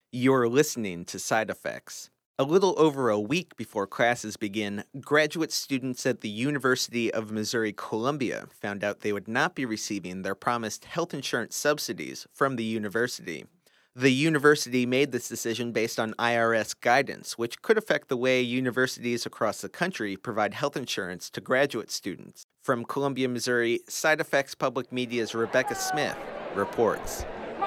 You're listening to Side Effects. A little over a week before classes begin, graduate students at the University of Missouri Columbia found out they would not be receiving their promised health insurance subsidies from the university. The university made this decision based on IRS guidance, which could affect the way universities across the country provide health insurance to graduate students. From Columbia, Missouri, Side Effects Public Media's Rebecca Smith reports.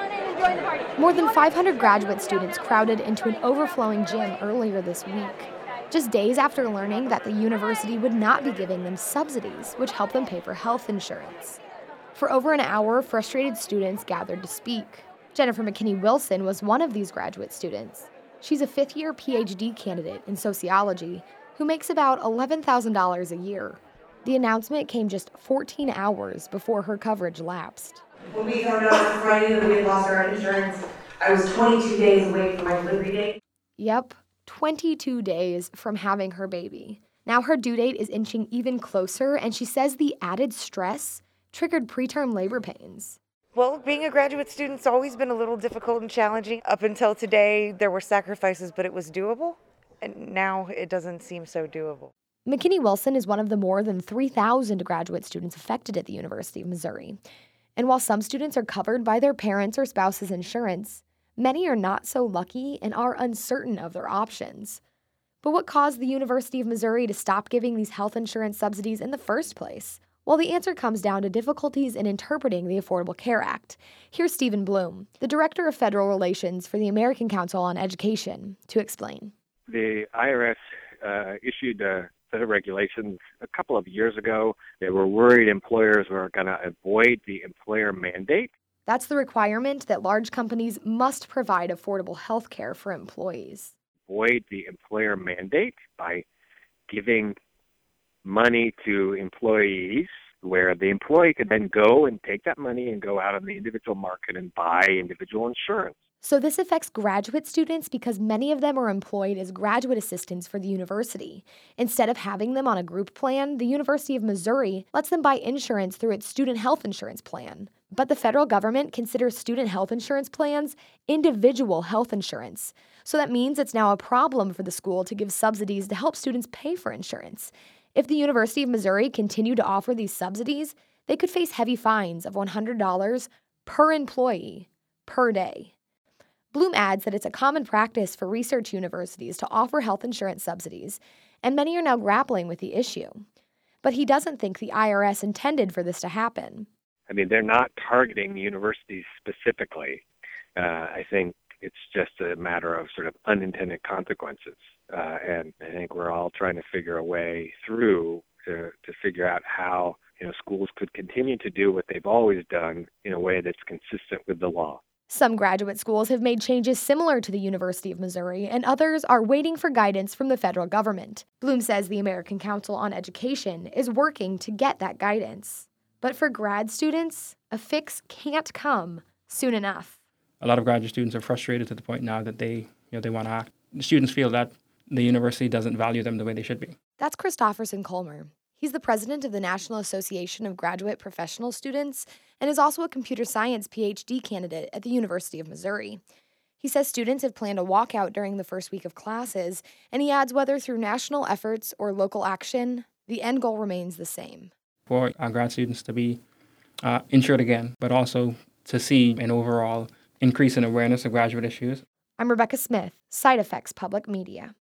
More than 500 graduate students crowded into an overflowing gym earlier this week, just days after learning that the university would not be giving them subsidies, which help them pay for health insurance. For over an hour, frustrated students gathered to speak. Jennifer McKinney-Wilson was one of these graduate students. She's a fifth-year PhD candidate in sociology who makes about $11,000 a year. The announcement came just 14 hours before her coverage lapsed. When we found out Friday that we had lost our insurance, I was 22 days away from my delivery date. Yep, 22 days from having her baby. Now her due date is inching even closer, and she says the added stress triggered preterm labor pains. Well, being a graduate student's always been a little difficult and challenging. Up until today, there were sacrifices, but it was doable. And now it doesn't seem so doable. McKinney-Wilson is one of the more than 3,000 graduate students affected at the University of Missouri. And while some students are covered by their parents' or spouses' insurance, many are not so lucky and are uncertain of their options. But what caused the University of Missouri to stop giving these health insurance subsidies in the first place? Well, the answer comes down to difficulties in interpreting the Affordable Care Act. Here's Stephen Bloom, the Director of Federal Relations for the American Council on Education, to explain. The IRS issued a set of regulations a couple of years ago. They were worried employers were going to avoid the employer mandate. That's the requirement that large companies must provide affordable health care for employees. Avoid the employer mandate by giving money to employees where the employee could then go and take that money and go out on the individual market and buy individual insurance. So this affects graduate students because many of them are employed as graduate assistants for the university. Instead of having them on a group plan, the University of Missouri lets them buy insurance through its student health insurance plan. But the federal government considers student health insurance plans individual health insurance. So that means it's now a problem for the school to give subsidies to help students pay for insurance. If the University of Missouri continued to offer these subsidies, they could face heavy fines of $100 per employee per day. Bloom adds that it's a common practice for research universities to offer health insurance subsidies, and many are now grappling with the issue. But he doesn't think the IRS intended for this to happen. I mean, they're not targeting universities specifically. I think it's just a matter of sort of unintended consequences. And I think we're all trying to figure a way through to figure out how schools could continue to do what they've always done in a way that's consistent with the law. Some graduate schools have made changes similar to the University of Missouri, and others are waiting for guidance from the federal government. Bloom says the American Council on Education is working to get that guidance. But for grad students, a fix can't come soon enough. A lot of graduate students are frustrated to the point now that they want to act. The students feel that the university doesn't value them the way they should be. That's Christopherson Colmer. He's the president of the National Association of Graduate Professional Students and is also a computer science PhD candidate at the University of Missouri. He says students have planned a walkout during the first week of classes, and he adds whether through national efforts or local action, the end goal remains the same. For our grad students to be insured again, but also to see an overall increase in awareness of graduate issues. I'm Rebecca Smith, Side Effects Public Media.